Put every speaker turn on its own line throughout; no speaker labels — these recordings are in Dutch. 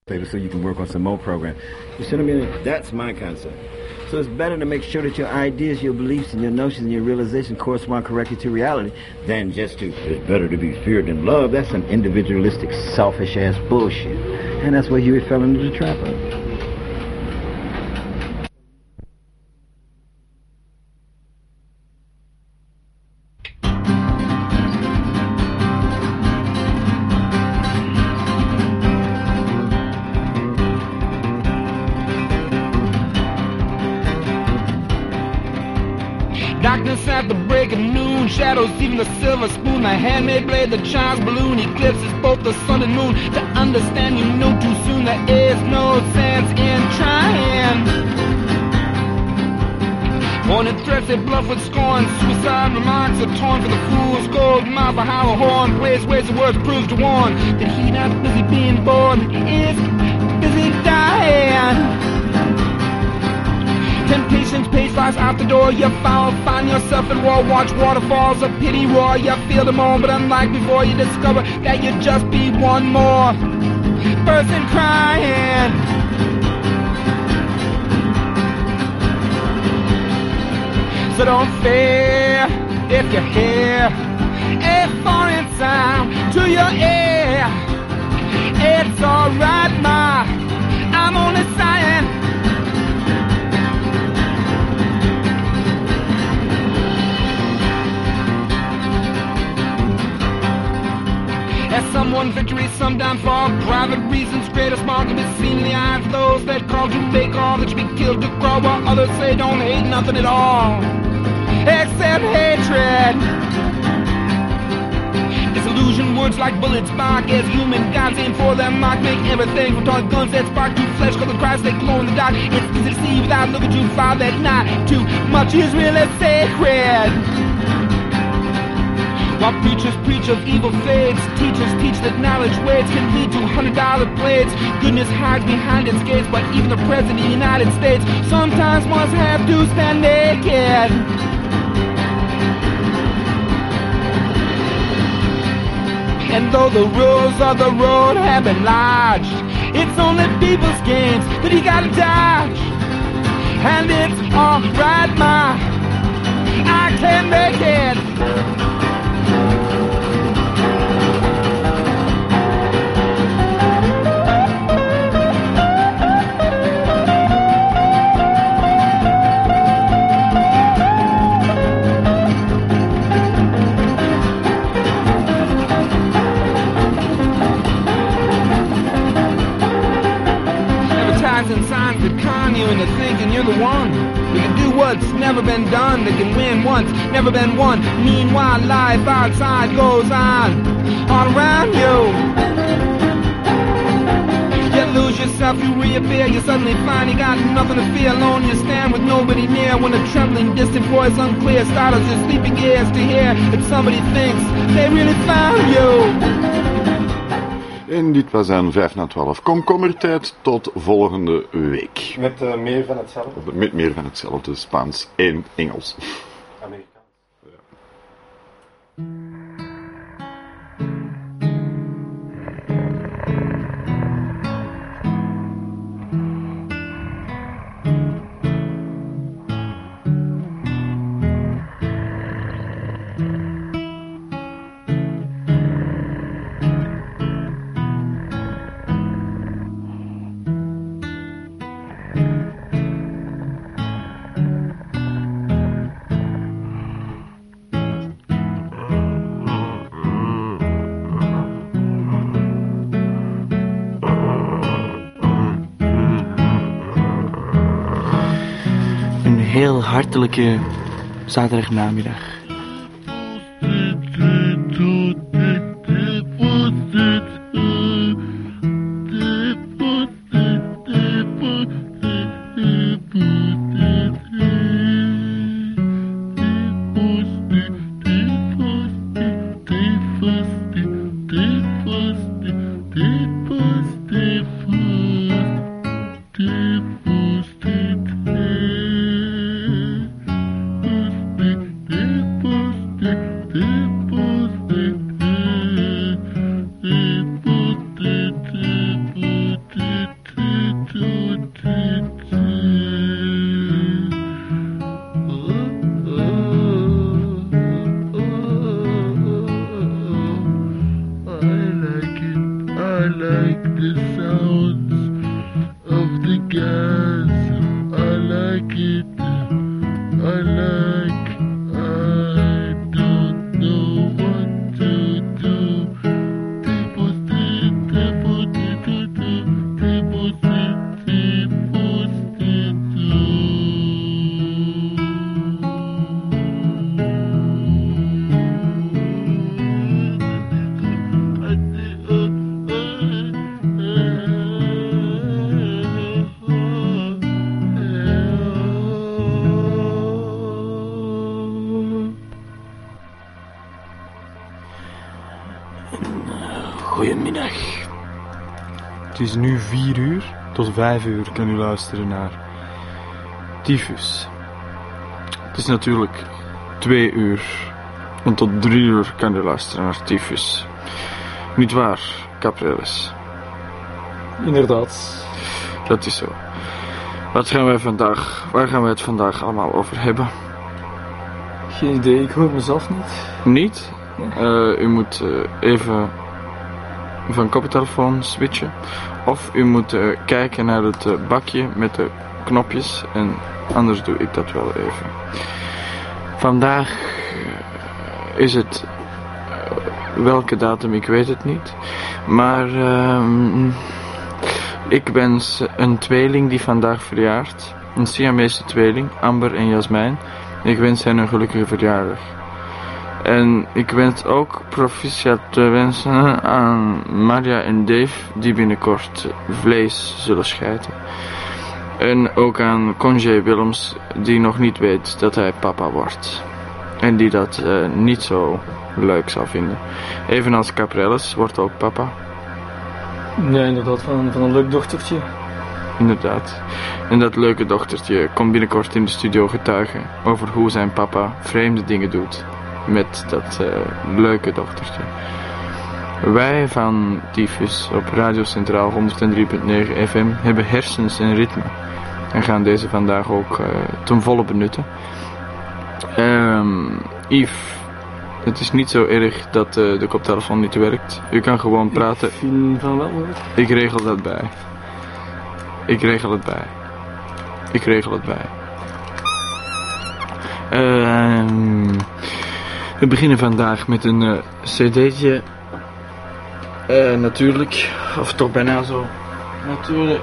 so you can work on some more program. You see what I mean? That's my concept. So it's better to make sure that your ideas, your beliefs, and your notions and your realization correspond correctly to reality than just to, it's better to be feared than loved. That's some individualistic, selfish-ass bullshit. And that's where Huey fell into the trap of it.
Darkness at the break of noon, shadows, even the silver spoon, the handmade blade, the child's balloon, eclipses both the sun and moon. To understand, you know too soon, there is no sense in trying. Pointed threats, they bluff with scorn, suicide remarks are torn for the fool's gold mouth, a hollow horn, plays ways of words, proves to warn that he not busy being born, he is busy dying. Temptations, pace lies out the door, you foul, find yourself in war, watch waterfalls of pity roar, you feel them all, but unlike before, you discover that you just be one more person crying. So don't fear if you hear a foreign sound to your ear. It's alright, ma, I'm only sighing. As some won victory, some downfall, private reasons, great or small, can be seen in the eyes of those that call to make all, that you be killed to crawl, while others say don't hate nothing at all, except hatred. Disillusion words like bullets spark, as human gods aim for their mark, make everything from toy guns that spark to flesh-colored Christ, they glow in the dark. It's easy to see without looking too far that not too much is really sacred. While preachers preach of evil fates, teachers teach that knowledge waits can lead to $100 blades. Goodness hides behind its gates, but even the President of the United States sometimes must have to stand naked. And though the rules of the road have been lodged, it's only people's games that you gotta dodge. And it's alright, ma, I can make it. And signs that con you into thinking you're the one that can do what's never been done, that can win once, never been won. Meanwhile, life outside goes on all around you. You lose yourself, you reappear, you suddenly find you got nothing to fear. Alone you stand with nobody near, when a trembling distant voice unclear startles your sleeping ears to hear that somebody thinks they really found you.
En dit was aan 5 na 12 komkommertijd. Tot volgende week.
Met meer van hetzelfde?
Met meer van hetzelfde, Spaans en Engels.
Amerikaans.
Heel hartelijke zaterdagnamiddag. Goedemiddag.
Het is nu 4 uur. Tot 5 uur kan u luisteren naar Tyfus. Het is natuurlijk 2 uur. En tot 3 uur kan u luisteren naar Tyfus. Niet waar, Capreles?
Inderdaad.
Dat is zo. Waar gaan wij het vandaag allemaal over hebben?
Geen idee, ik hoor mezelf niet.
Niet? U moet even van koptelefoon switchen. Of u moet kijken naar het bakje met de knopjes. En anders doe ik dat wel even. Vandaag is het... welke datum, ik weet het niet. Maar ik wens een tweeling die vandaag verjaart. Een Siamese tweeling, Amber en Jasmijn. Ik wens hen een gelukkige verjaardag. En ik wens ook proficiat te wensen aan Maria en Dave, die binnenkort vlees zullen schijten. En ook aan Congé Willems, die nog niet weet dat hij papa wordt. En die dat niet zo leuk zal vinden. Evenals Capreles wordt ook papa.
Ja, inderdaad, van een leuk dochtertje.
Inderdaad. En dat leuke dochtertje komt binnenkort in de studio getuigen over hoe zijn papa vreemde dingen doet met dat leuke dochtertje. Wij van Tyfus op Radio Centraal 103.9 FM hebben hersens en ritme en gaan deze vandaag ook ten volle benutten. Yves, het is niet zo erg dat de koptelefoon niet werkt. U kan gewoon praten.
Ik vind van wel hoor.
Ik regel dat bij. Ik regel het bij. Ik regel het bij. We beginnen vandaag met een cd'tje. Natuurlijk. Of toch bijna zo. Natuurlijk.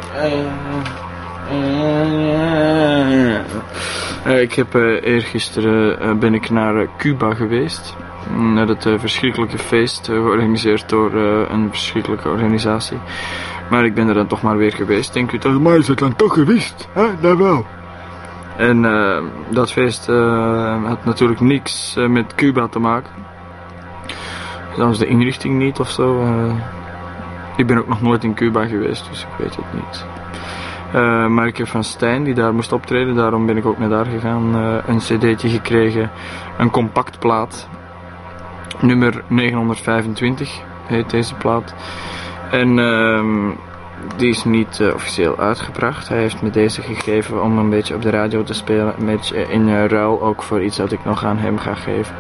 Ik heb eergisteren ben ik naar Cuba geweest. Naar het verschrikkelijke feest georganiseerd door een verschrikkelijke organisatie. Maar ik ben er dan toch maar weer geweest. Denk u toch, maar is het dan toch geweest? Hè? Dat wel. En dat feest had natuurlijk niks met Cuba te maken. Zelfs de inrichting niet of zo. Ik ben ook nog nooit in Cuba geweest, dus ik weet het niet. Maar ik heb van Stijn, die daar moest optreden, daarom ben ik ook naar daar gegaan, een cd'tje gekregen. Een compactplaat. Nummer 925 heet deze plaat. En die is niet officieel uitgebracht. Hij heeft me deze gegeven om een beetje op de radio te spelen. Een beetje in ruil ook voor iets dat ik nog aan hem ga geven.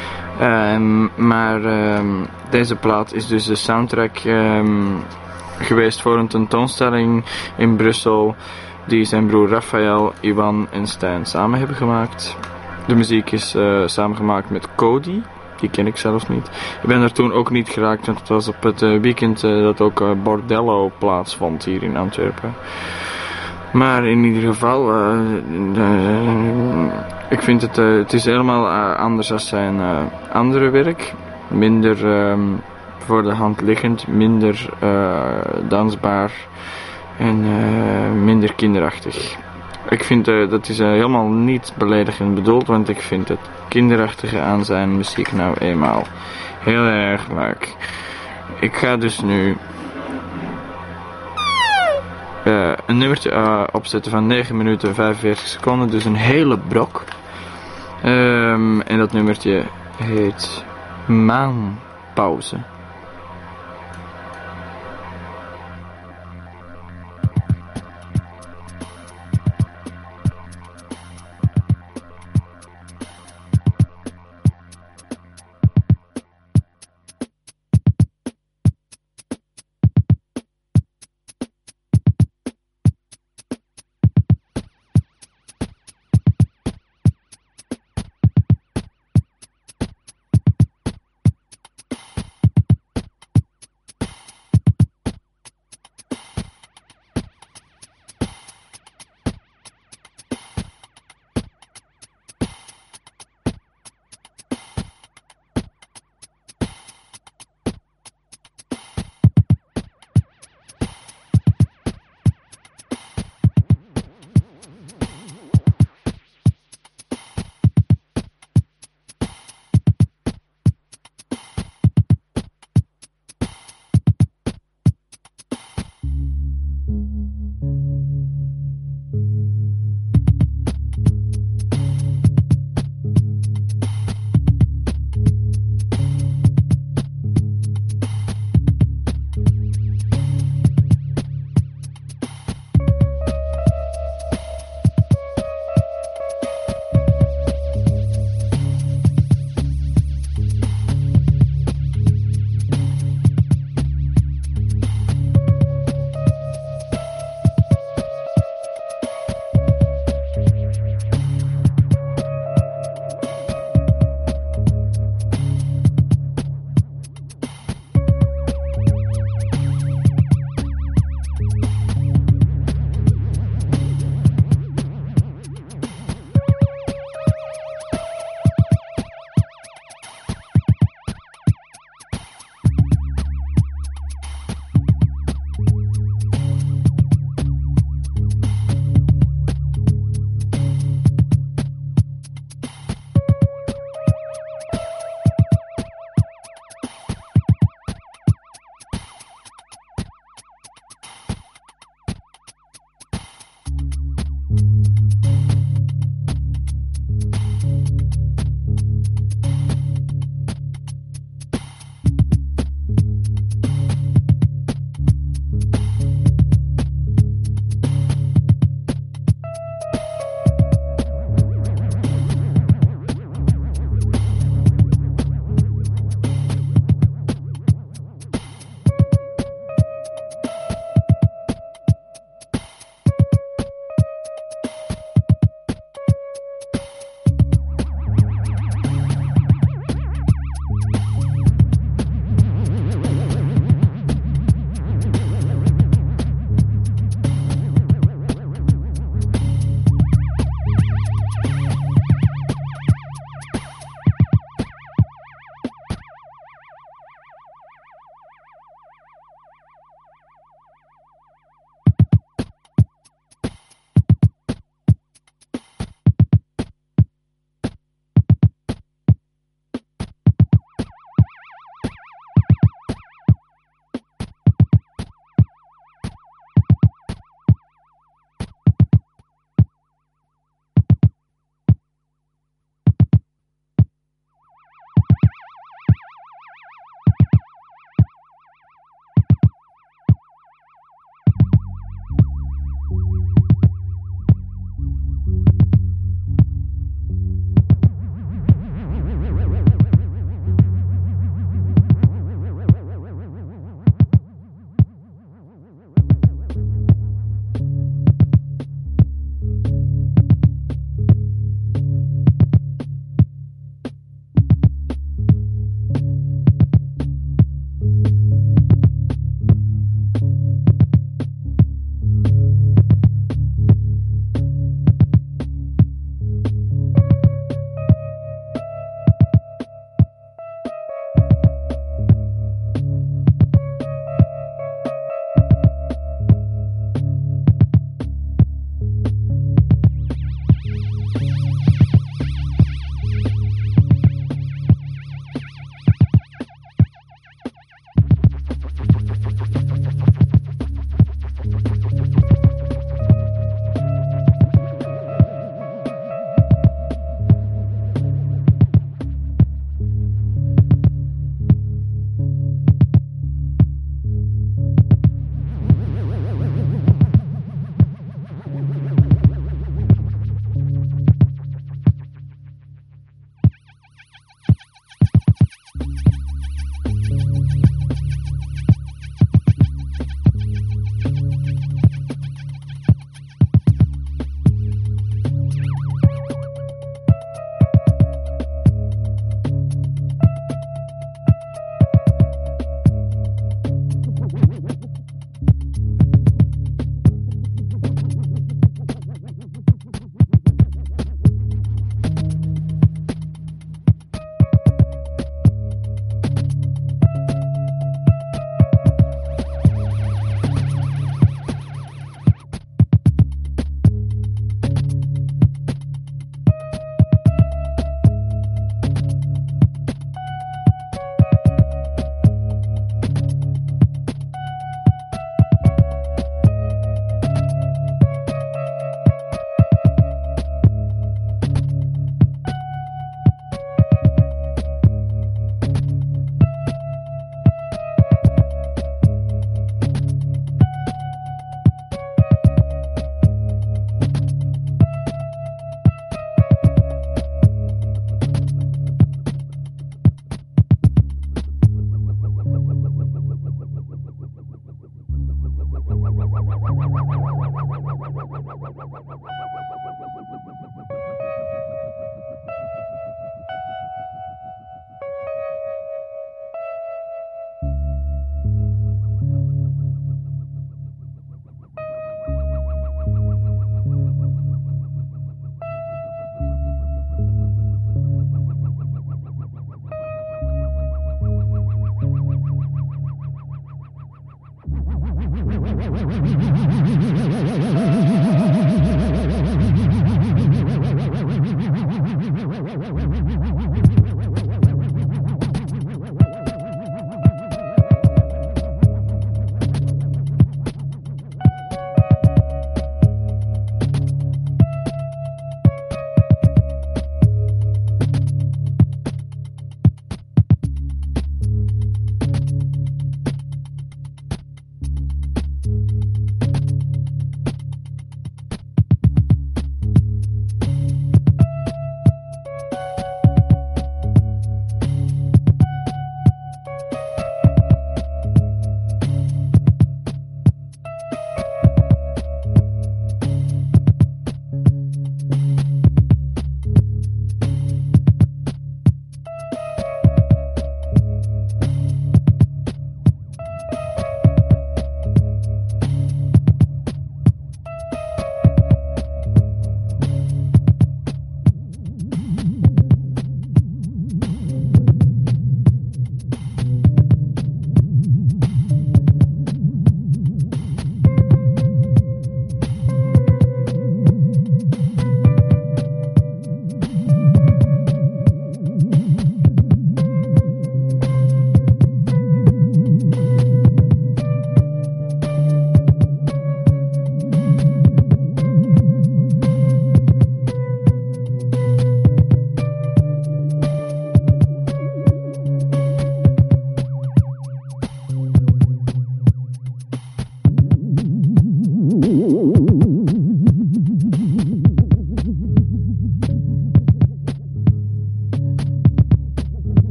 Maar deze plaat is dus de soundtrack geweest voor een tentoonstelling in Brussel. Die zijn broer Raphaël, Iwan en Stijn samen hebben gemaakt. De muziek is samengemaakt met Cody. Die ken ik zelfs niet. Ik ben er toen ook niet geraakt, want het was op het weekend dat ook Bordello plaatsvond hier in Antwerpen. Maar in ieder geval, ik vind het is helemaal anders dan zijn andere werk. Minder voor de hand liggend, minder dansbaar en minder kinderachtig. Ik vind dat is helemaal niet beledigend bedoeld, want ik vind het kinderachtige aan zijn muziek nou eenmaal heel erg leuk. Ik ga dus nu een nummertje opzetten van 9 minuten en 45 seconden, dus een hele brok. En dat nummertje heet Maanpauze.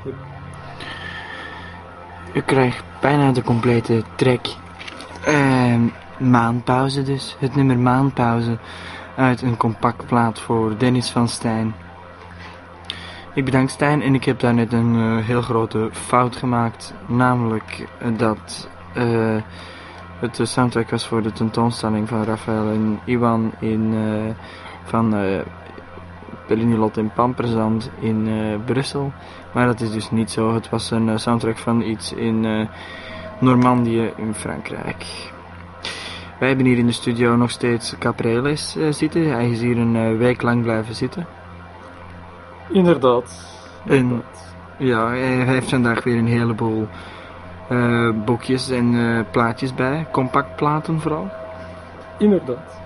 mogelijk?
U krijgt bijna de complete track. Maanpauze dus. Het nummer Maanpauze uit een compactplaat voor Dennis van Stijn. Ik bedank Stijn en ik heb daar net een heel grote fout gemaakt. Namelijk dat het de soundtrack was voor de tentoonstelling van Raphaël en Iwan van Bellini Lot in Pamperzand in Brussel. Maar dat is dus niet zo. Het was een soundtrack van iets in Normandië in Frankrijk. Wij hebben hier in de studio nog steeds Capreles zitten. Hij is hier een week lang blijven zitten.
Inderdaad.
En ja, hij heeft vandaag weer een heleboel boekjes en plaatjes bij. Compactplaten vooral.
Inderdaad.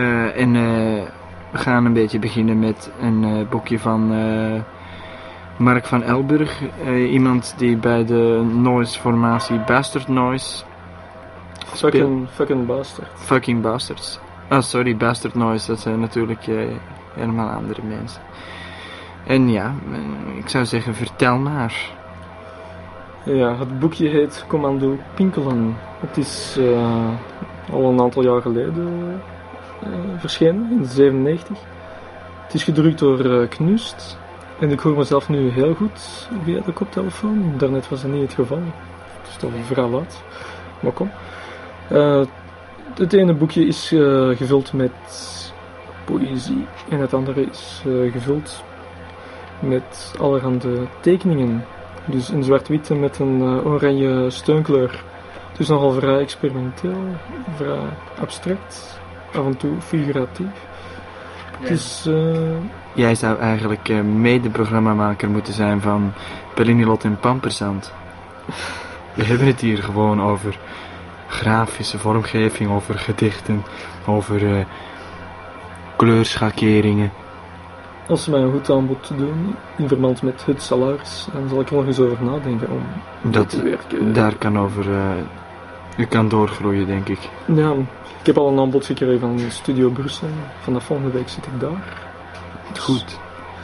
We gaan een beetje beginnen met een boekje van Mark van Elburg. Iemand die bij de noise-formatie Bastard Noise...
Fucking bastard.
Fucking Bastards. Ah, sorry, Bastard Noise, dat zijn natuurlijk helemaal andere mensen. En ja, ik zou zeggen, vertel maar.
Ja, het boekje heet Commando Pinkelen. Het is al een aantal jaar geleden verschenen, in 1997. Het is gedrukt door Knust. En ik hoor mezelf nu heel goed via de koptelefoon. Daarnet was dat niet het geval. Het is toch vrij laat. Maar kom. Het ene boekje is gevuld met poëzie. En het andere is gevuld met allerhande tekeningen. Dus in zwart-wit en met een oranje steunkleur. Het is nogal vrij experimenteel, vrij abstract, af en toe figuratief. Dus,
Jij zou eigenlijk mede-programmamaker moeten zijn van Bellini Lot in Pamperzand. We hebben het hier gewoon over grafische vormgeving, over gedichten, over kleurschakeringen.
als ze mij een goed aanbod doen in verband met het salaris, dan zal ik er nog eens over nadenken om te werken.
Daar kan over... u kan doorgroeien, denk ik.
Ja, ik heb al een aanbod gekregen van Studio Brussel. Vanaf volgende week zit ik daar.
Goed.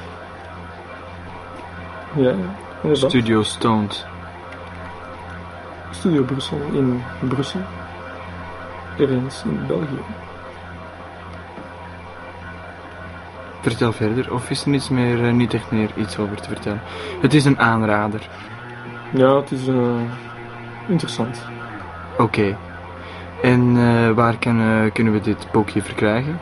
Ja, inderdaad.
Studio Stoned.
Studio Brussel in Brussel. Ergens in België.
Vertel verder, of is er niets meer, niet echt meer iets over te vertellen? Het is een aanrader.
Ja, het is interessant.
Oké. En waar kunnen we dit boekje verkrijgen?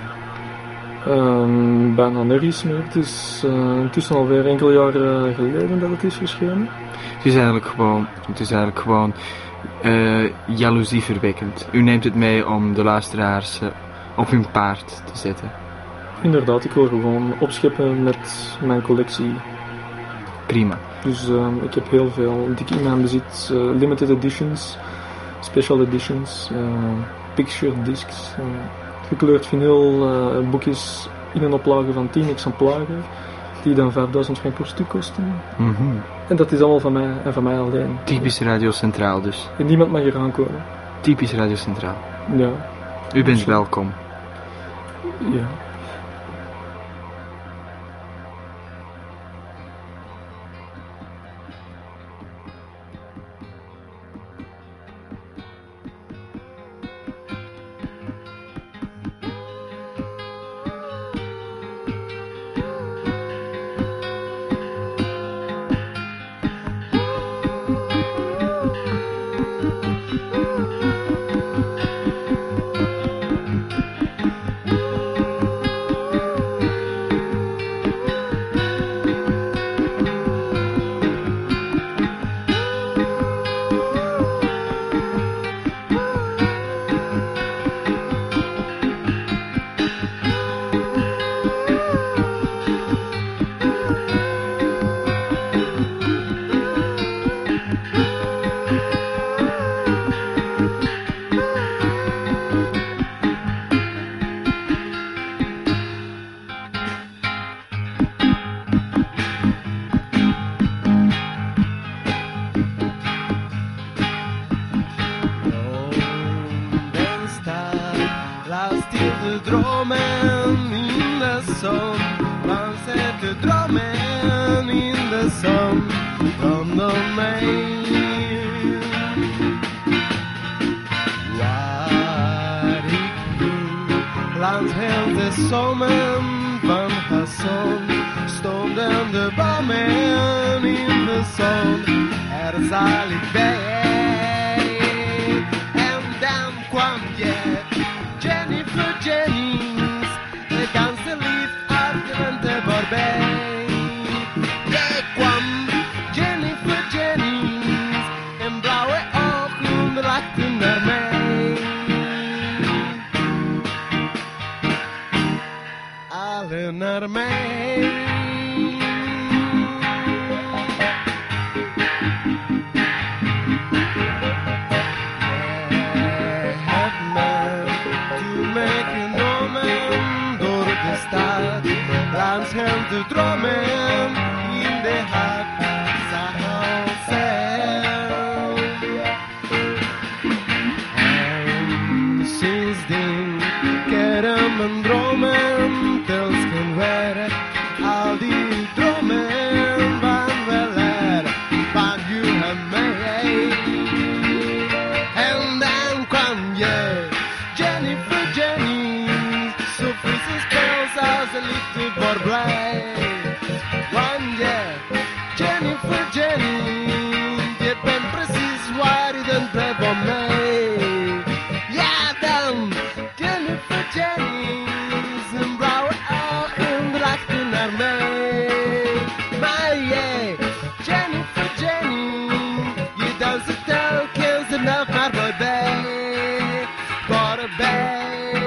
Bijna nergens meer. Het is intussen alweer enkele jaren geleden dat het is verschenen.
Het is eigenlijk gewoon jaloezieverwekkend. U neemt het mee om de luisteraars op hun paard te zetten.
Inderdaad, ik wil gewoon opscheppen met mijn collectie.
Prima.
Dus ik heb heel veel in mijn bezit. Limited editions, special editions, picture discs, gekleurd vinyl, boekjes in een oplage van 10 exemplaren, die dan 5000 frank per stuk kosten.
Mm-hmm.
En dat is allemaal van mij en van mij alleen.
Typisch Radio Centraal dus.
En niemand mag hier aankomen.
Typisch Radio Centraal.
Ja.
U bent welkom.
Ja.
zomer van haar zon stonden de bomen in de zon. Er zal ik bij. En dan kwam je, Jennifer Jennings, de ganse lief uit de lente voorbij. Jij kwam, Jennifer Jennings, en blauwe ogen lachten naar mij. Alle naar mij. Jij hebt me toen meegenomen door de stad, langs hem te dromen in de hart zelf. En sindsdien keren mijn dromen telkens geen weer, al die dromen van weleer, van jou en mij. En dan kwam je, Jennifer Jennings, zo fris en speels als een liefde voor blij. Want je, Jennifer Jennings, je bent precies waar je dan blijft voor mij. Ja dan, Jennifer Jennings, een blauwe ogen drachten naar mij. Maar jij, Jennifer Jennings, je danst telkens en nog maar voorbij. Voorbij.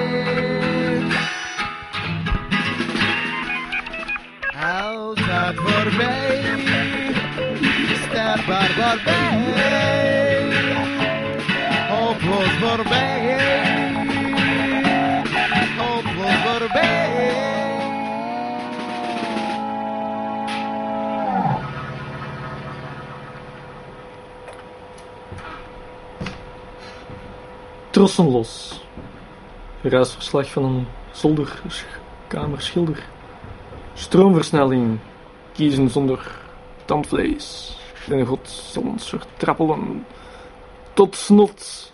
Altijd voorbij, sterbaar voorbij, hopeloos voorbij, hopeloos voorbij.
Trossen los. Geruisverslag van een zolderkamerschilder. Stroomversnelling. Kiezen zonder tandvlees. En God zal ons vertrappelen. Tot snot.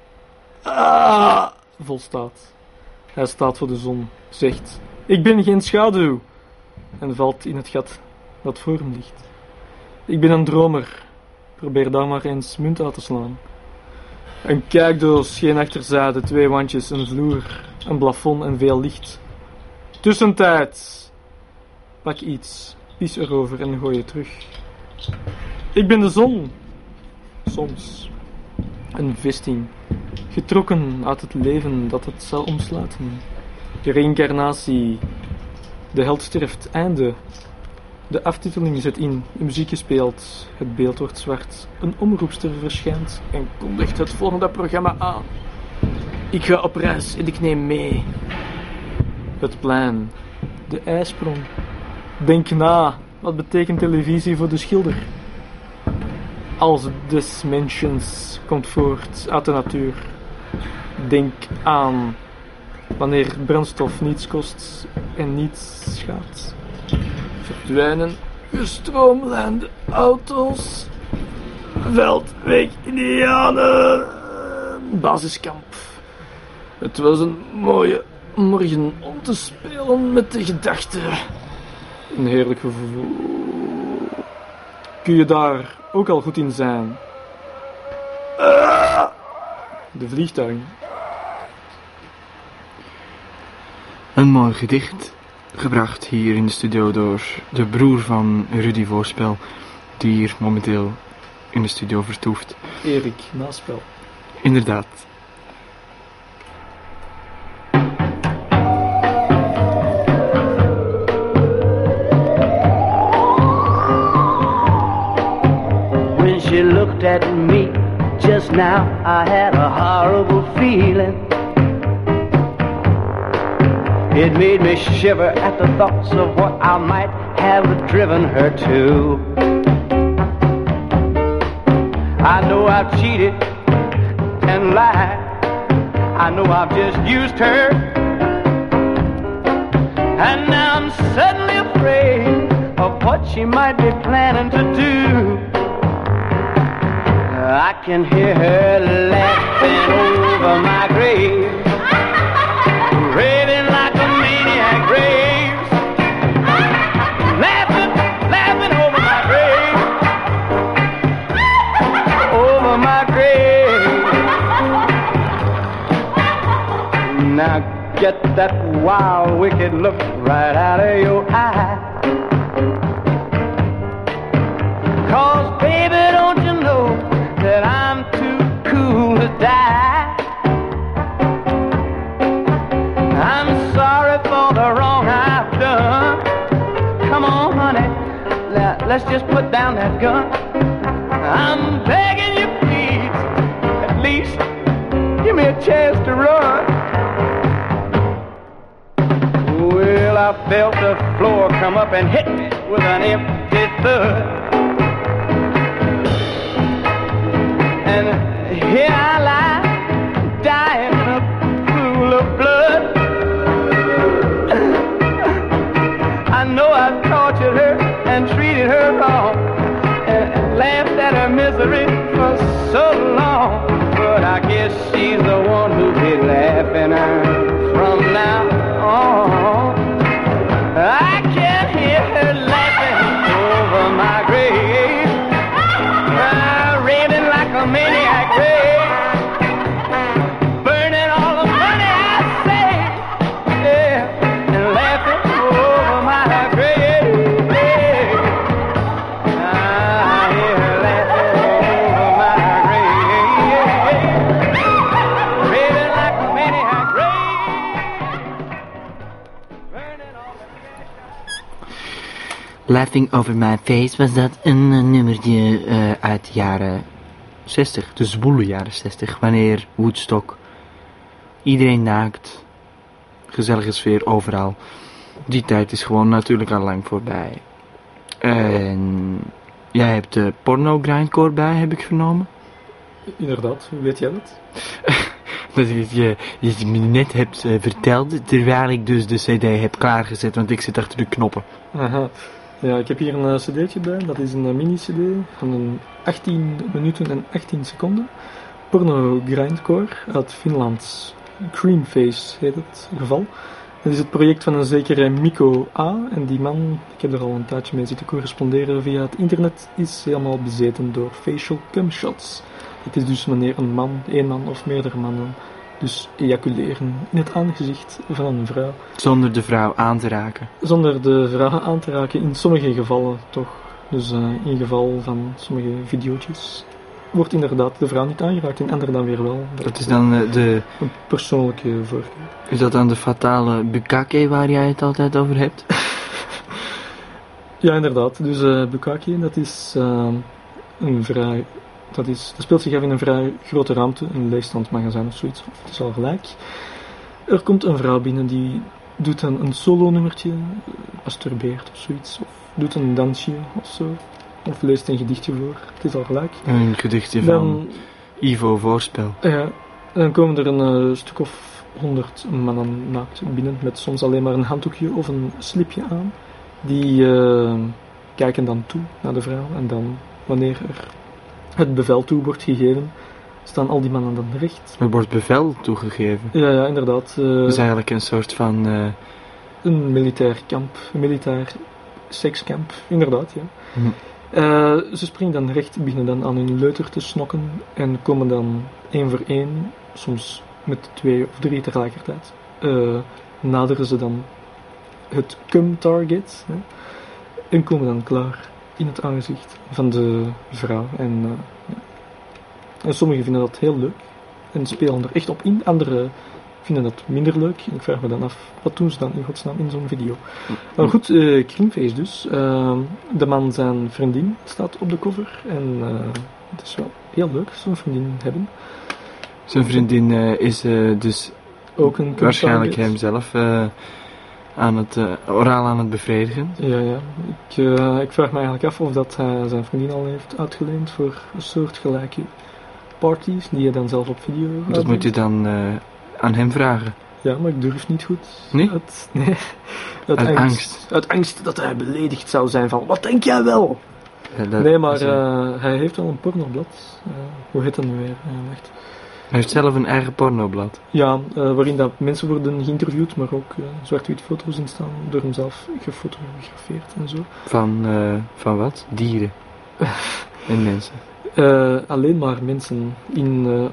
Volstaat. Hij staat voor de zon. Zegt: ik ben geen schaduw. En valt in het gat dat voor hem ligt. Ik ben een dromer. Probeer daar maar eens munt uit te slaan. Een kijkdoos, geen achterzijde, 2 wandjes, een vloer, een plafond en veel licht. Tussentijd. Pak iets, pies erover en gooi je terug. Ik ben de zon. Soms. Een vesting. Getrokken uit het leven dat het zal omsluiten. De reïncarnatie. De held sterft. Einde. De aftiteling zet in, de muziek gespeeld, het beeld wordt zwart, een omroepster verschijnt en kondigt het volgende programma aan. Ik ga op reis en ik neem mee. Het plein, de ijsprong. Denk na, wat betekent televisie voor de schilder? Als des Menschens komt voort uit de natuur. Denk aan wanneer brandstof niets kost en niets schaadt. Verdwijnen gestroomlijnde auto's. Veldweg Indianen. Basiskamp. Het was een mooie morgen om te spelen met de gedachte. Een heerlijk gevoel. Kun je daar ook al goed in zijn? De vliegtuigen.
Een mooi gedicht, gebracht hier in de studio door de broer van Rudy Voorspel, die hier momenteel in de studio vertoeft.
Erik Naspel.
Inderdaad.
When she looked at me just now, I had a horrible feeling. It made me shiver at the thoughts of what I might have driven her to. I know I've cheated and lied. I know I've just used her. And now I'm suddenly afraid of what she might be planning to do. I can hear her laughing over my grave, raving like a maniac. right out of your eye. 'Cause baby, don't you know that I'm too cool to die? I'm sorry for the wrong I've done. Come on, honey, let's just put down that gun. I'm begging you, please, at least give me a chance to run. Well, I felt the floor come up and hit me with an empty thud. And here I lie, dying in a pool of blood. I know I've tortured her and treated her wrong, and laughed at her misery for so long. But I guess she's the one who'll be laughing from now on. I can hear her laughing over my grave, raving like a maniac rave, burning all the money I saved, yeah, and laughing over my grave. I hear her laughing over my grave, raving like a maniac rave, burning all the
Laughing Over My Face was dat een nummertje uit de jaren 60, de zwoele jaren 60, wanneer Woodstock, iedereen naakt, gezellige sfeer overal. Die tijd is gewoon natuurlijk al lang voorbij. En jij hebt de porno grindcore bij, heb ik vernomen.
Inderdaad, hoe weet jij dat?
Dat je me net hebt verteld, terwijl ik dus de cd heb klaargezet, want ik zit achter de knoppen.
Aha. Ja, ik heb hier een cd'tje bij. Dat is een mini-cd van een 18 minuten en 18 seconden. Porno grindcore uit Finland. Creamface heet het geval. Dat is het project van een zekere Mikko A. En die man, ik heb er al een tijdje mee zitten corresponderen via het internet, is helemaal bezeten door facial cumshots. Het is dus wanneer een man, één man of meerdere mannen, dus ejaculeren in het aangezicht van een vrouw.
Zonder de vrouw aan te raken.
Zonder de vrouw aan te raken, in sommige gevallen toch. Dus in geval van sommige video's wordt inderdaad de vrouw niet aangeraakt, in andere dan weer wel.
Dat is dan
een persoonlijke voorkeur.
Is dat dan de fatale bukkake waar jij het altijd over hebt?
Ja, inderdaad. Dus bukkake, dat is een vrij... Dat speelt zich af in een vrij grote ruimte, een leegstandmagazijn of zoiets. Het is al gelijk. Er komt een vrouw binnen die doet dan een solo-nummertje, masturbeert of zoiets. Of doet een dansje of zo. Of leest een gedichtje voor. Het is al gelijk.
Een gedichtje van Ivo Voorspel.
Ja, dan komen er een stuk of 100 mannen naakt binnen met soms alleen maar een handdoekje of een slipje aan. Die kijken dan toe naar de vrouw en dan, wanneer er het bevel toe wordt gegeven, staan al die mannen dan recht.
Er wordt bevel toegegeven?
Ja, inderdaad.
Dat is eigenlijk een soort van...
Een militair kamp, een militair sekskamp, inderdaad, ja. Ze springen dan recht, beginnen dan aan hun leuter te snokken en komen dan 1 voor 1, soms met 2 of 3 tegelijkertijd, naderen ze dan het cum-target, hè, en komen dan klaar in het aangezicht van de vrouw. En sommigen vinden dat heel leuk en spelen er echt op in. Anderen vinden dat minder leuk. En ik vraag me dan af, wat doen ze dan in godsnaam in zo'n video? Maar goed, Creamface dus. De man zijn vriendin staat op de cover. En het is wel heel leuk, zo'n vriendin hebben.
Zijn vriendin is dus ook een waarschijnlijk hemzelf oraal aan het bevredigen.
Ja. Ik vraag me eigenlijk af of dat hij zijn vriendin al heeft uitgeleend voor een soortgelijke parties die hij dan zelf op video
Dat
uitbrengt.
moet je dan aan hem vragen.
Ja, maar ik durf niet goed.
Nee?
Uit angst. Uit angst dat hij beledigd zou zijn van, wat denk jij wel?
Ja,
nee, maar hij heeft wel een pornoblad. Hoe heet dat nu weer? Wacht.
Hij heeft zelf een eigen pornoblad.
Ja, waarin dat mensen worden geïnterviewd, maar ook zwart-wit foto's in staan, door hem zelf gefotografeerd en zo.
Van wat? Dieren. En mensen.
Alleen maar mensen in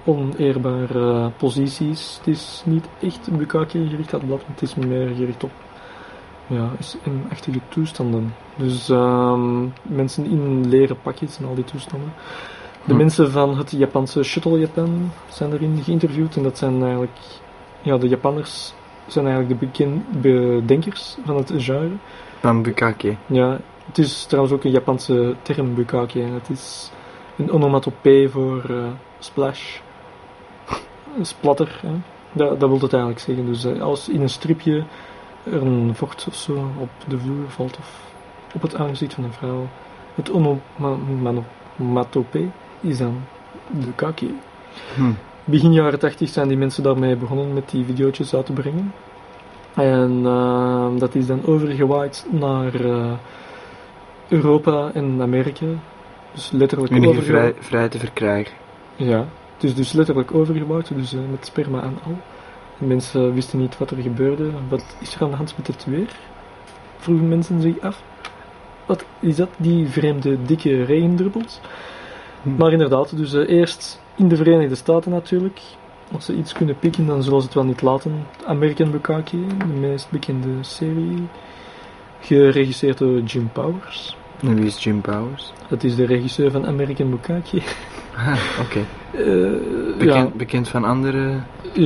oneerbare posities. Het is niet echt een bukkake gericht, dat blad, het is meer gericht op SM-achtige toestanden. Dus mensen in leren pakjes en al die toestanden. De mensen van het Japanse Shuttle Japan zijn erin geïnterviewd en dat zijn eigenlijk, de Japanners zijn eigenlijk de bedenkers van het genre.
Van bukkake.
Ja, het is trouwens ook een Japanse term, bukkake. Het is een onomatopee voor splash, splatter. Hè. Dat wil het eigenlijk zeggen. Dus als in een stripje er een vocht of zo op de vloer valt of op het aangezicht van een vrouw, het onomatopee is dan bukkake. Begin jaren 80 zijn die mensen daarmee begonnen met die video's uit te brengen. En dat is dan overgewaaid naar Europa en Amerika. Dus letterlijk
en hier vrij te verkrijgen.
Ja, het is dus letterlijk overgewaaid, dus met sperma en al. En mensen wisten niet wat er gebeurde. Wat is er aan de hand met het weer? Vroegen mensen zich af. Wat is dat, die vreemde dikke regendruppels? Maar inderdaad, dus eerst in de Verenigde Staten natuurlijk. Als ze iets kunnen pikken, dan zullen ze het wel niet laten. American Bukkake, de meest bekende serie. Geregisseerd door Jim Powers.
En wie is Jim Powers?
Dat is de regisseur van American Bukkake.
Oké. Bekend van andere...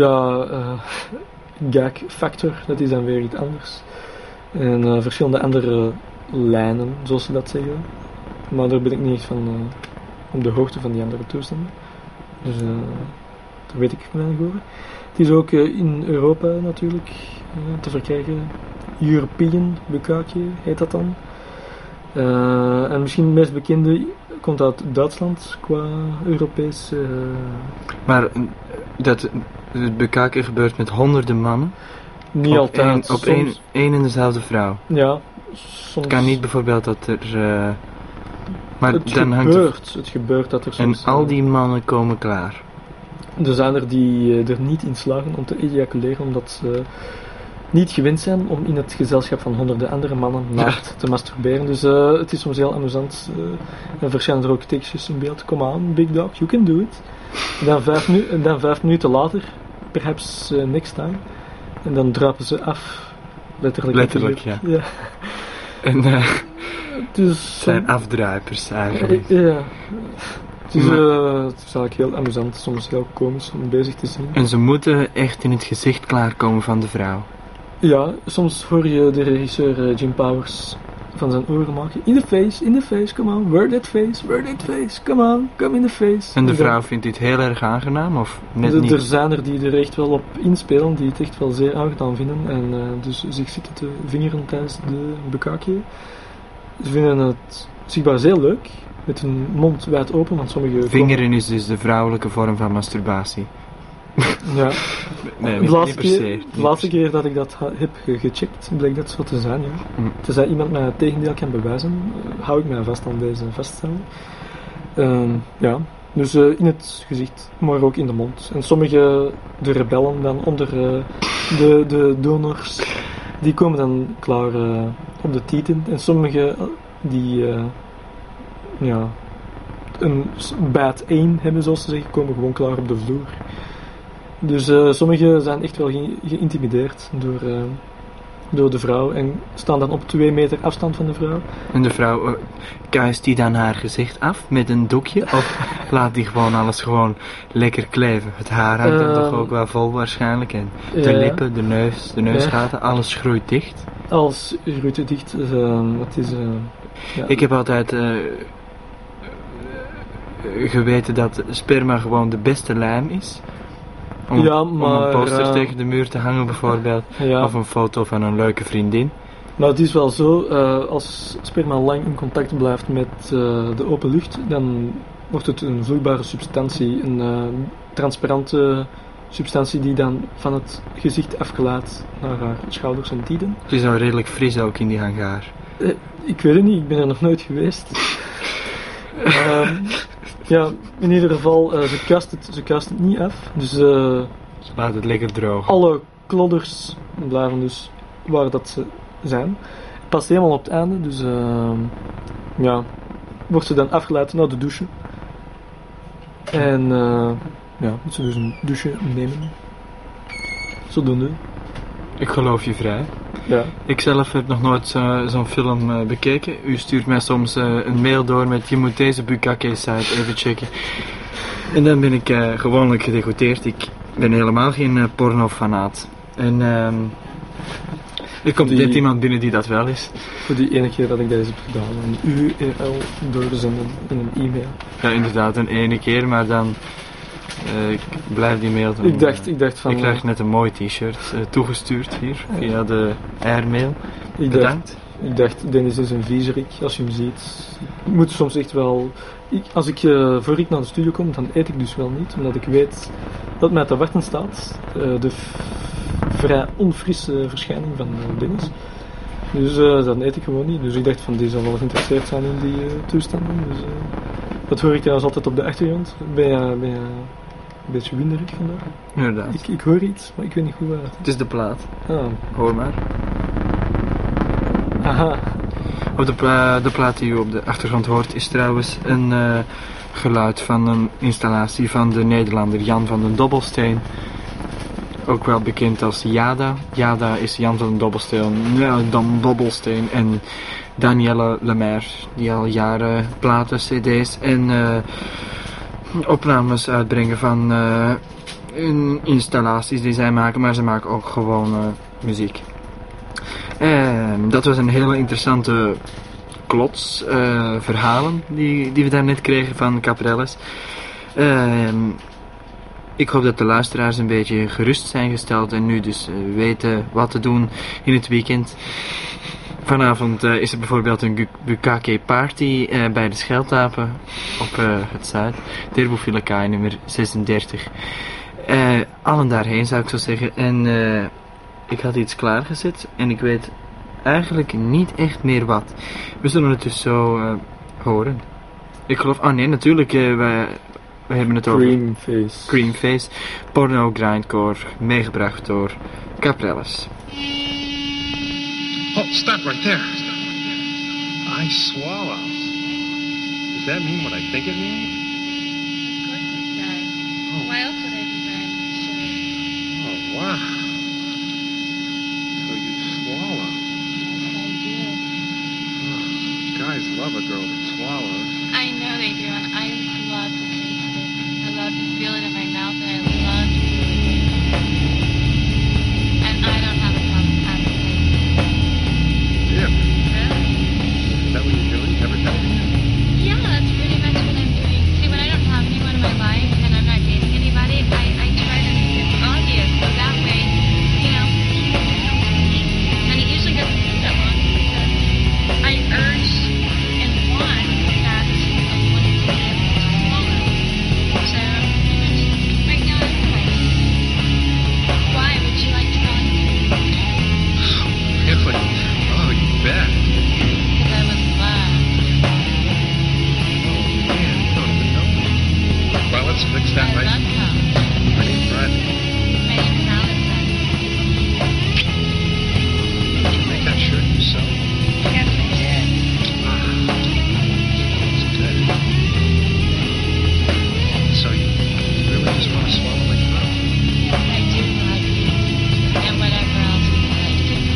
Gag Factor, dat is dan weer iets anders. En verschillende andere lijnen, zoals ze dat zeggen. Maar daar ben ik niet echt van op de hoogte van die andere toestanden. Dus daar weet ik weinig over. Het is ook in Europa natuurlijk te verkrijgen. European Bukkake heet dat dan. En misschien het meest bekende komt uit Duitsland qua Europees.
Maar dat het bukkake gebeurt met honderden mannen?
Niet altijd.
Op één en dezelfde vrouw?
Ja. Soms...
Het kan niet bijvoorbeeld dat er... maar
het
dan
het gebeurt dat er soms...
En al die mannen komen klaar?
Er zijn er die er niet in slagen om te ejaculeren, omdat ze niet gewend zijn om in het gezelschap van honderden andere mannen naakt te masturberen. Dus het is soms heel amusant. En verschijnen er ook tekstjes in beeld. Come on, big dog, you can do it. En dan 5 minuten later, perhaps next time. En dan druipen ze af. Letterlijk,
ja.
Ja.
En
dus,
zijn afdruipers eigenlijk.
Ja. Het is eigenlijk heel amusant, soms heel komisch om bezig te zien.
En ze moeten echt in het gezicht klaarkomen van de vrouw.
Ja, soms hoor je de regisseur Jim Powers van zijn oren maken. In the face, come on, word that face, come on, come in the face.
En de vrouw vindt dit heel erg aangenaam, of net niet?
Er zijn er die er echt wel op inspelen, die het echt wel zeer aangenaam vinden. En dus zich zitten te vingeren tijdens de bukkake. Ze vinden het zichtbaar zeer leuk, met hun mond wijd open, want sommige...
Vingeren is dus de vrouwelijke vorm van masturbatie.
Ja.
Nee,
de laatste keer dat ik dat heb gecheckt, bleek dat zo te zijn. Ja. Tenzij iemand mij het tegendeel kan bewijzen, hou ik mij vast aan deze vaststelling. Ja, dus in het gezicht, maar ook in de mond. En sommige, de rebellen dan onder de donors, die komen dan klaar op de tieten. En sommige die een bad aim hebben, zoals ze zeggen, komen gewoon klaar op de vloer. Dus sommigen zijn echt wel geïntimideerd door de vrouw en staan dan op 2 meter afstand van de vrouw.
En de vrouw, kuist die dan haar gezicht af met een doekje? Of laat die gewoon alles gewoon lekker kleven? Het haar hangt dan toch ook wel vol waarschijnlijk. En de lippen, de neusgaten, alles groeit dicht.
Alles groeit dicht. Het is...
Ik heb altijd... geweten dat sperma gewoon de beste lijm is. Om een poster tegen de muur te hangen bijvoorbeeld. Ja. Of een foto van een leuke vriendin.
Maar het is wel zo, als sperma lang in contact blijft met de open lucht, dan wordt het een vloeibare substantie, een transparante substantie die dan van het gezicht afgelaat naar haar schouders en tieten.
Het is al redelijk fris ook in die hangaar.
Ik weet het niet, ik ben er nog nooit geweest. Ja, in ieder geval, ze kast het niet af. Dus
ze laat het lekker droog.
Alle klodders blijven dus waar dat ze zijn. Het past helemaal op het einde, dus wordt ze dan afgeleid naar de douche. En moet ze dus een douche nemen. Zodoende.
Ik geloof je vrij.
Ja.
Ik zelf heb nog nooit zo'n film bekeken. U stuurt mij soms een mail door met je moet deze Bukake-site even checken. En dan ben ik gewoonlijk gedegoteerd. Ik ben helemaal geen pornofanaat. En er komt net iemand binnen die dat wel is.
Voor die ene keer dat ik dat eens heb gedaan, een URL doorzenden in een e-mail.
Ja, inderdaad, een ene keer, maar dan blijft die mail dan.
Ik dacht van...
Ik krijg net een mooi t-shirt toegestuurd hier, via de airmail. Bedankt.
Ik dacht, Dennis is een viezerik, als je hem ziet. Ik moet soms echt wel... Als ik voor ik naar de studio kom, dan eet ik dus wel niet, omdat ik weet dat mij te wachten staat. De vrij onfrisse verschijning van Dennis. Dus dan eet ik gewoon niet. Dus ik dacht van, die zal wel geïnteresseerd zijn in die toestanden. Dus dat hoor ik trouwens altijd op de achtergrond. Ben je een beetje winderig vandaag?
Inderdaad.
Ik hoor iets, maar ik weet niet hoe waar het is.
Het is de plaat.
Ah.
Hoor maar.
Aha.
Op de plaat die u op de achtergrond hoort is trouwens een geluid van een installatie van de Nederlander Jan van den Dobbelsteen. Ook wel bekend als Jada. Jada is Jan van den Dobbelsteen en Danielle Lemaire, die al jaren platen, cd's en opnames uitbrengen van installaties die zij maken, maar ze maken ook gewoon muziek. Dat was een hele interessante klots verhalen die we daarnet kregen van Caprelles. Ik hoop dat de luisteraars een beetje gerust zijn gesteld en nu dus weten wat te doen in het weekend. Vanavond is er bijvoorbeeld een Bukake party bij de Scheltapen op het Zuid. Terboefile Kaai nummer 36. Allen daarheen zou ik zo zeggen. En ik had iets klaargezet en ik weet eigenlijk niet echt meer wat. We zullen het dus zo horen. Ik geloof... Oh nee, natuurlijk. We hebben het over... Creamface. Porno grindcore. Meegebracht door Caprelles.
Oh, stop right there. I swallow. Does that mean what I think it means?
Of course it does.
Oh.
Why else would I be wearing a shirt?
Oh, wow. So you swallow.
Yes, I do.
Oh, guys love a girl that swallows.
I know they do, and I love to taste it. I love to feel it in my mouth, and I love to taste it. And I don't have a problem having it.
Yeah.
Really?
Is that what you're doing? Everything?
Yeah, that's pretty much what I'm doing. See, when I don't have anyone in my life and I'm not dating anybody, I try to make it obvious, so that way, you know, and it usually doesn't take that long because I urge and want that of what it is to swallow. So, right now I'm fine. Why would you like to go into
Really? Oh, you bet.
because I would love.
Oh, man, you don't even know me. Well, let's fix that
I
right.
love how.
My name's Rodney.
My name's Allison.
Did you make that shirt yourself?
Yes, I did.
It's good. So you really just want to swallow my throat?
I do love you. And whatever else would you like to do?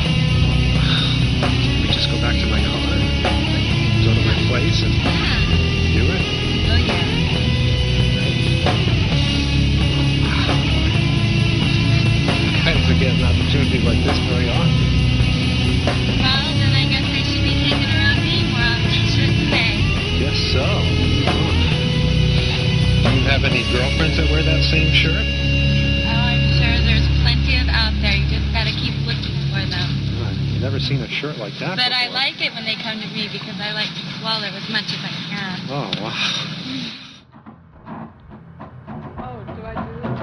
Can we just go back to my car and go to my place and
Yeah.
do it?
Oh, yeah.
I don't get an opportunity like this very often.
Well, then I guess I should be taking around me more often, shouldn't I?
Guess so. Do you have any girlfriends that wear that same shirt?
Oh, I'm sure there's plenty of out there. You just gotta keep looking for them.
I've never seen a shirt like that
But I
before.
like it when they come to me because I like to swallow as much as I can.
Oh, wow.
Oh, do I do this?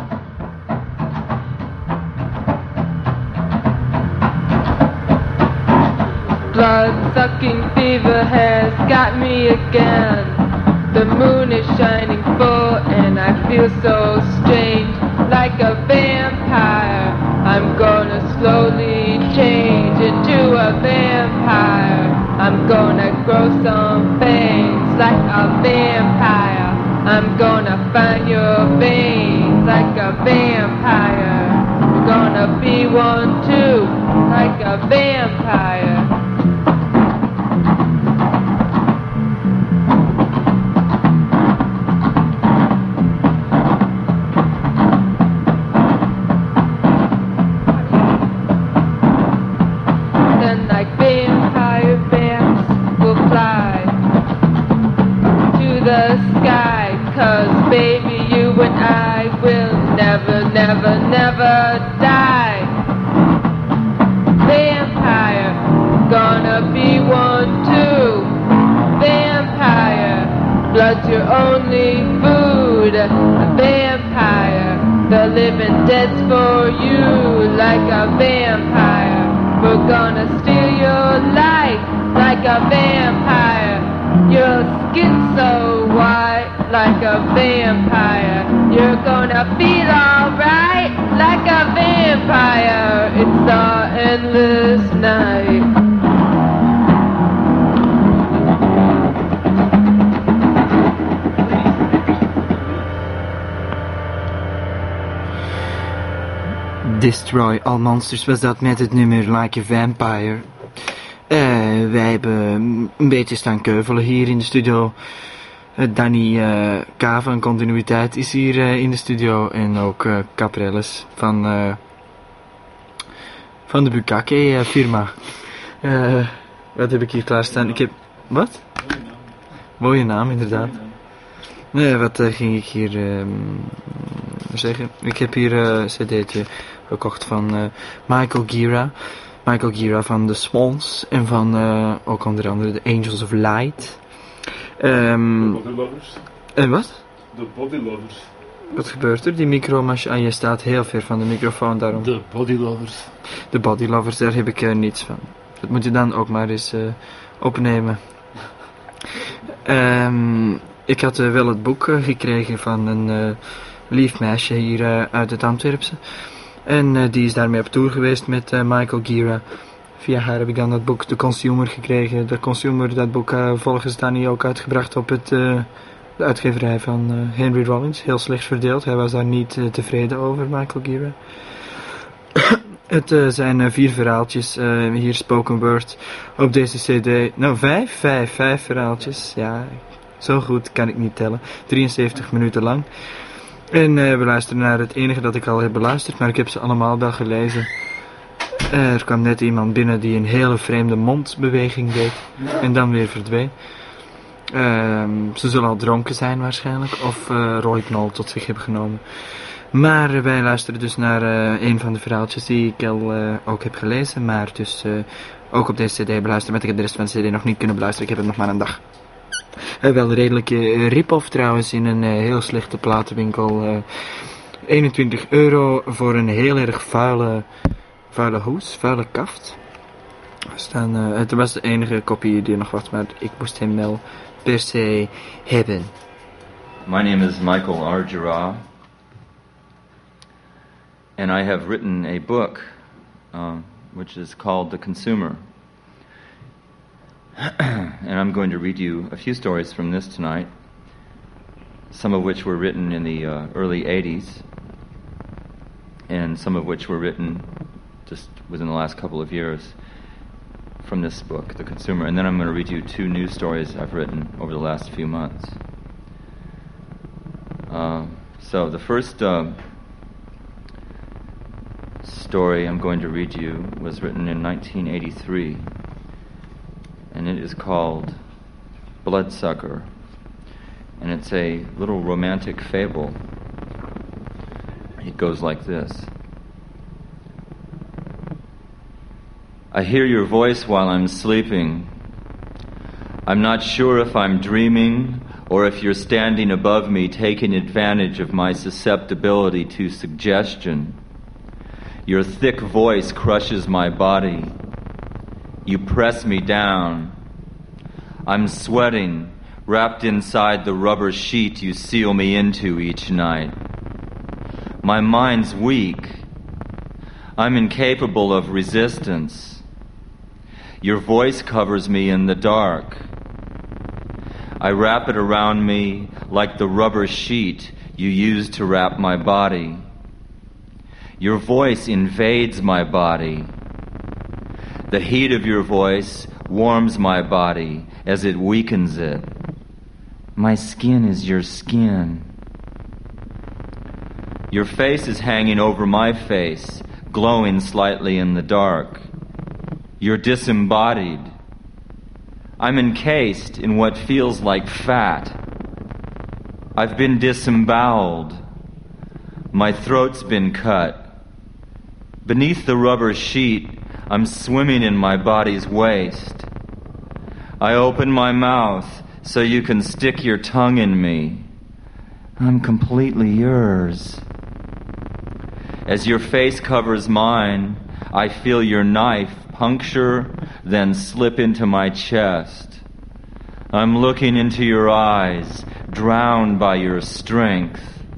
Blood-sucking fever has got me again. The moon is shining full and I feel so strange, like a vampire. I'm gonna slowly change into a vampire. I'm gonna grow some fangs like a vampire. I'm gonna find your veins like a vampire. You're gonna be one too. like a vampire. Then like vampire bats will fly to the sky, 'cause baby you and I will never, never, never die. Vampire, gonna be one too. Vampire, blood's your only food. A vampire, the living dead's for you. Like a vampire, we're gonna steal your life. Like a vampire, your skin's so white. Like a vampire, you're gonna feel alright. Like a vampire, it's the endless night.
Destroy All Monsters was dat met het nummer Like a Vampire. Wij hebben een beetje staan keuvelen hier in de studio. Danny K van Continuïteit is hier in de studio. En ook Caprelles van de Bukake firma. Wat heb ik hier klaarstaan? Ik heb... Wat? Mooie naam, inderdaad. Wat ging ik hier zeggen? Ik heb hier een cd'tje gekocht van Michael Gira. Michael Gira van The Swans en van ook onder andere The Angels of Light.
Body Lovers.
En wat?
De Body Lovers.
Wat gebeurt er? Die micro-machine... Ah, je staat heel ver van de microfoon, daarom.
De Body Lovers.
De Body Lovers, daar heb ik niets van. Dat moet je dan ook maar eens opnemen. Ik had wel het boek gekregen van een lief meisje hier uit het Antwerpse. En die is daarmee op tour geweest met Michael Gira. Via haar heb ik dan dat boek The Consumer gekregen. The Consumer, dat boek volgens Danny ook uitgebracht op de uitgeverij van Henry Rollins. Heel slecht verdeeld, hij was daar niet tevreden over, Michael Gira. Het zijn 4 verhaaltjes, hier spoken word op deze cd. Nou, 5 verhaaltjes, ja, zo goed kan ik niet tellen. 73 minuten lang. En we luisteren naar het enige dat ik al heb beluisterd, maar ik heb ze allemaal wel gelezen. Er kwam net iemand binnen die een hele vreemde mondbeweging deed en dan weer verdween. Ze zullen al dronken zijn waarschijnlijk, of rooipnol tot zich hebben genomen. Maar wij luisteren dus naar een van de verhaaltjes die ik al ook heb gelezen, maar dus ook op deze cd beluisteren, want ik heb de rest van de cd nog niet kunnen beluisteren, ik heb het nog maar een dag. Wel een redelijke rip-off trouwens in een heel slechte platenwinkel. €21 voor een heel erg vuile hoes, vuile kaft. Het was de enige kopie die er nog was, maar ik moest hem wel per se hebben.
My name is Michael R. Girard, and I have written a book which is called The Consumer. And I'm going to read you a few stories from this tonight, some of which were written in the early 80s, and some of which were written just within the last couple of years from this book, The Consumer. And then I'm going to read you 2 new stories I've written over the last few months. So the first story I'm going to read you was written in 1983. And it is called Bloodsucker, and it's a little romantic fable. It goes like this. I hear your voice while I'm sleeping. I'm not sure if I'm dreaming or if you're standing above me taking advantage of my susceptibility to suggestion. Your thick voice crushes my body. You press me down. I'm sweating, wrapped inside the rubber sheet you seal me into each night. My mind's weak. I'm incapable of resistance. Your voice covers me in the dark. I wrap it around me like the rubber sheet you use to wrap my body. Your voice invades my body. The heat of your voice warms my body as it weakens it. My skin is your skin. Your face is hanging over my face, glowing slightly in the dark. You're disembodied. I'm encased in what feels like fat. I've been disemboweled. My throat's been cut. Beneath the rubber sheet, I'm swimming in my body's waste. I open my mouth so you can stick your tongue in me. I'm completely yours. As your face covers mine, I feel your knife puncture, then slip into my chest. I'm looking into your eyes, drowned by your strength.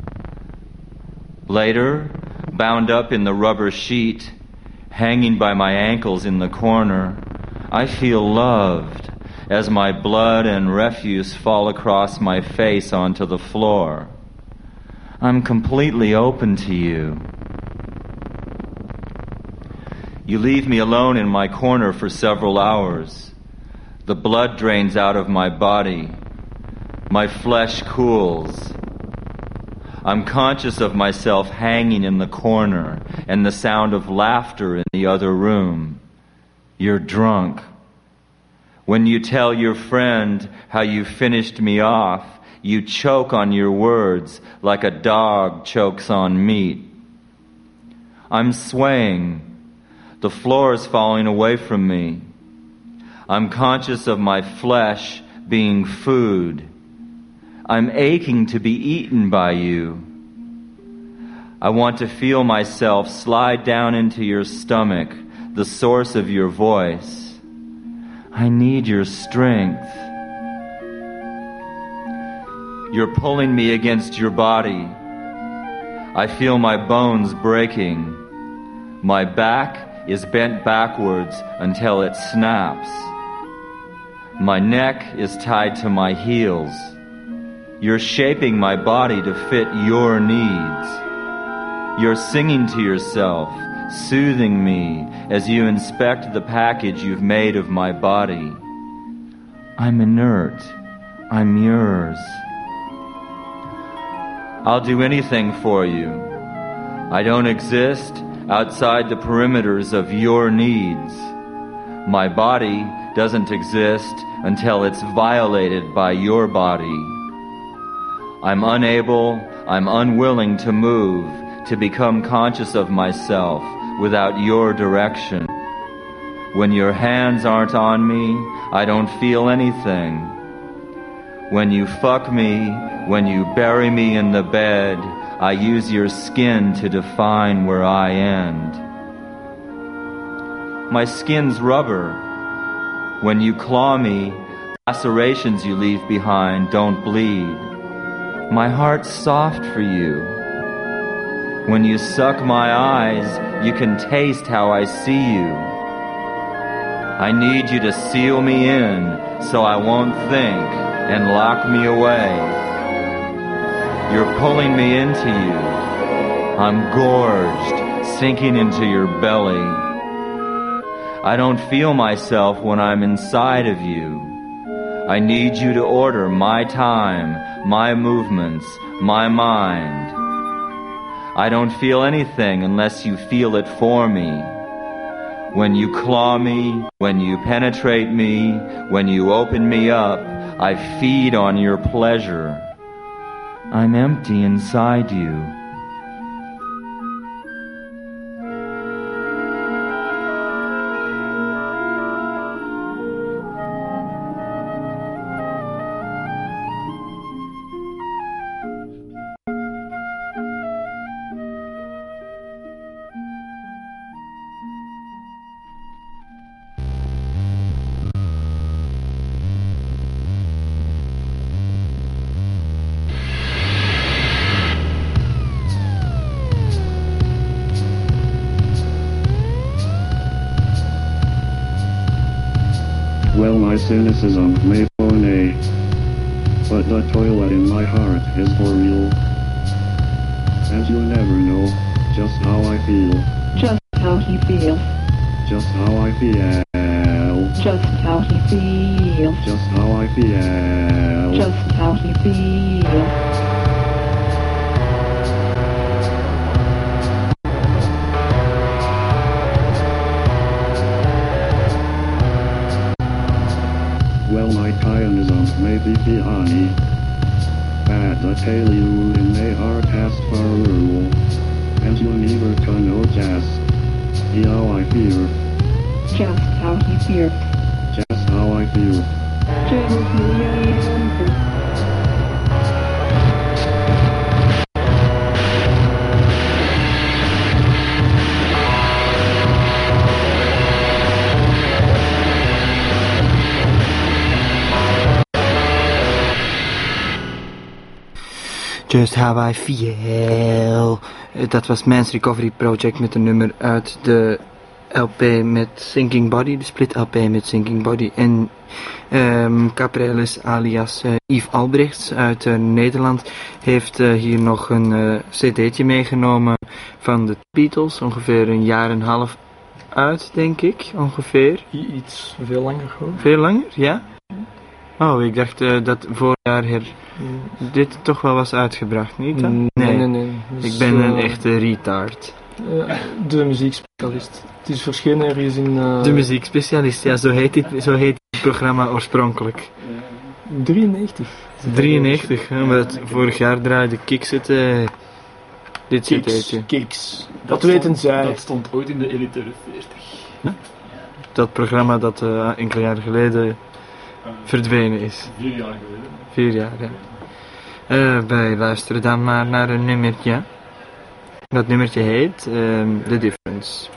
Later, bound up in the rubber sheet, hanging by my ankles in the corner, I feel loved as my blood and refuse fall across my face onto the floor. I'm completely open to you. You leave me alone in my corner for several hours. The blood drains out of my body. My flesh cools. I'm conscious of myself hanging in the corner and the sound of laughter in the other room. You're drunk. When you tell your friend how you finished me off, you choke on your words like a dog chokes on meat. I'm swaying. The floor is falling away from me. I'm conscious of my flesh being food. I'm aching to be eaten by you. I want to feel myself slide down into your stomach, the source of your voice. I need your strength. You're pulling me against your body. I feel my bones breaking. My back is bent backwards until it snaps. My neck is tied to my heels. You're shaping my body to fit your needs. You're singing to yourself, soothing me as you inspect the package you've made of my body. I'm inert. I'm yours. I'll do anything for you. I don't exist outside the perimeters of your needs. My body doesn't exist until it's violated by your body. I'm unwilling to move, to become conscious of myself without your direction. When your hands aren't on me, I don't feel anything. When you fuck me, when you bury me in the bed, I use your skin to define where I end. My skin's rubber. When you claw me, lacerations you leave behind don't bleed. My heart's soft for you. When you suck my eyes, you can taste how I see you. I need you to seal me in so I won't think and lock me away. You're pulling me into you. I'm gorged, sinking into your belly. I don't feel myself when I'm inside of you. I need you to order my time, my movements, my mind. I don't feel anything unless you feel it for me. When you claw me, when you penetrate me, when you open me up, I feed on your pleasure. I'm empty inside you.
Well, my cynicism may phone, but the toilet in my heart is for real. And you never know just how I feel.
Just how he feels.
Just how I feel.
Just how he feels.
Just how I feel.
Just how he feels.
Well, my Zionism may be honey, but I tell you in my heart has for rule, and you never can know just how I feel.
Just how he feels.
Just how I feel.
Just How I Feel. Dat was Man's Recovery Project met een nummer uit de LP met Sinking Body, de split LP met Sinking Body. En Caprelis alias Yves Albrechts uit Nederland heeft hier nog een cd'tje meegenomen van de Beatles, ongeveer een jaar en een half uit, denk ik, ongeveer.
Iets veel langer gewoon.
Veel langer, ja? Oh, ik dacht dat vorig jaar dit toch wel was uitgebracht, niet dan?
Nee. Dus,
ik ben een echte retard.
De muziekspecialist. Het is verschenen ergens in...
De muziekspecialist, ja, zo heet het programma oorspronkelijk.
93.
93, omdat vorig jaar draaide Kiks het... dit cd'tje.
Kiks. Dat weten zij.
Dat stond ooit in de elitaire 40.
Huh? Dat programma dat enkele jaren geleden verdwenen is.
4 jaar geleden.
4 jaar, ja. Wij luisteren dan maar naar een nummertje. Dat nummertje heet The Difference.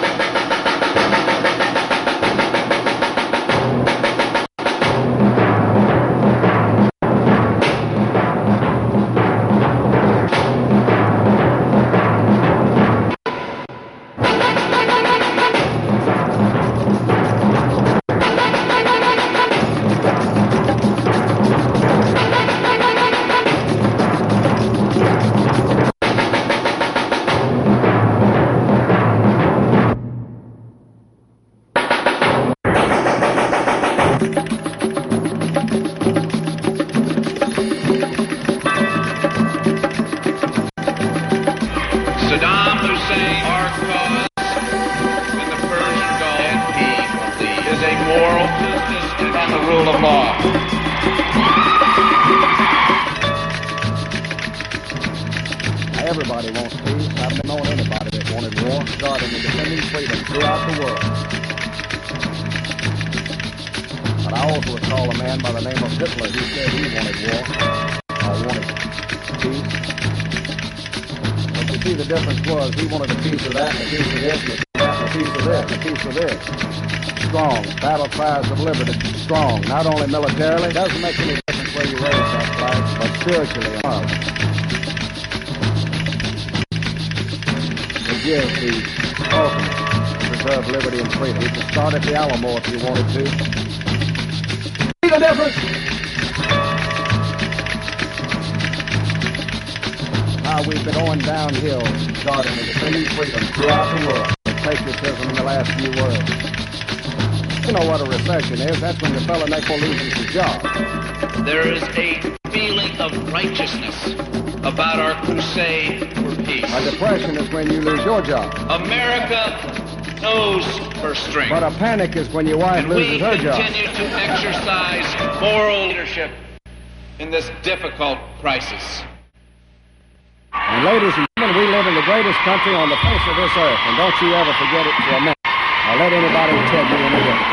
Strong, not only militarily, doesn't make any difference where you raise that flag, but spiritually as well. To give the ultimate to preserve liberty and freedom. You could start at the Alamo if you wanted to. See the difference? How we've been on downhill, starting and defending freedom throughout the world. Patriotism in the last few words. You know what a recession is. That's when the fella next door loses his job.
There is a feeling of righteousness about our crusade for peace.
A depression is when you lose your job.
America knows her strength.
But a panic is when your wife loses her job.
We continue to exercise moral leadership in this difficult crisis.
And ladies and gentlemen, we live in the greatest country on the face of this earth, and don't you ever forget it for a minute. I'll let anybody tell you any different.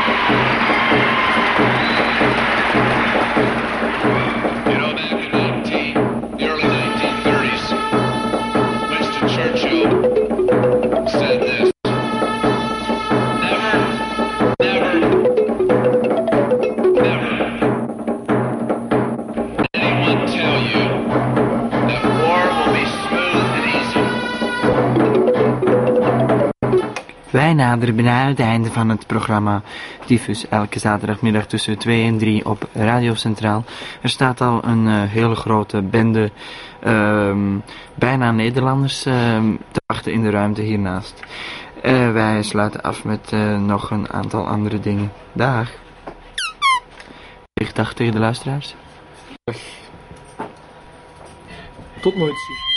You know, back in the early 1930s, Winston Churchill said this: never let anyone tell you that war will be smooth and easy.
Wij naderen bijna het einde van het programma Tyfus, elke zaterdagmiddag tussen 2 en 3 op Radio Centraal. Er staat al een hele grote bende, bijna Nederlanders, te wachten in de ruimte hiernaast. Wij sluiten af met nog een aantal andere dingen. Dag. Zeg dag tegen de luisteraars.
Tot nooit.